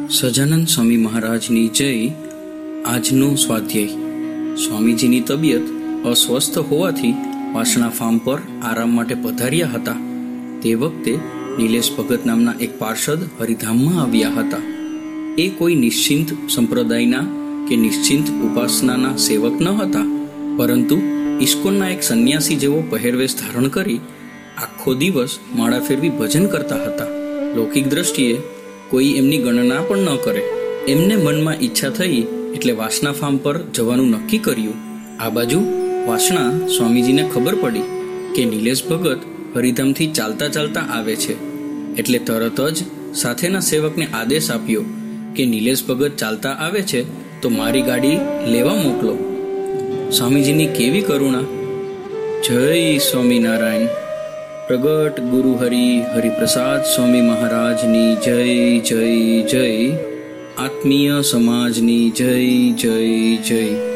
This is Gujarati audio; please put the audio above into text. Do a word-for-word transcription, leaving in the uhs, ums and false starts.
સજાનંદ સ્વામી મહારાજની જય. આજનો સ્વાધ્યાય. સ્વામીજીની તબિયત અસ્વસ્થ હોવાથી વાસણા ફાર્મ પર આરામ માટે પધાર્યા હતા. તે વખતે નિલેશ ભગત નામના એક પાર્ષદ હરિધામમાં આવ્યા હતા. એ કોઈ નિશ્ચિંત સંપ્રદાયના કે નિશ્ચિંત ઉપાસનાના સેવક ન હતા, પરંતુ ઇસ્કોનના એક સંન્યાસી જેવો પહેરવેશ ધારણ કરી આખો દિવસ માળા ફેરવી ભજન કરતા હતા. લૌકિક દ્રષ્ટિએ કોઈ એમની ગણના પણ ન કરે. એમને મનમાં ઈચ્છા થઈ એટલે વાસણા ફાર્મ પર જવાનું નક્કી કર્યું. આ બાજુ વાસણા સ્વામીજીને ખબર પડી કે નિલેશ ભગત હરિધામથી ચાલતા ચાલતા આવે છે, એટલે તરત જ સાથેના સેવકને આદેશ આપ્યો કે નિલેશ ભગત ચાલતા આવે છે તો મારી ગાડી લેવા મોકલો. સ્વામીજીની કેવી કરુણા! જય સ્વામિનારાયણ. પ્રગટ ગુરુ હરિ હરિપ્રસાદ સ્વામી મહારાજની જય જય જય. આત્મીય સમાજની જય જય જય.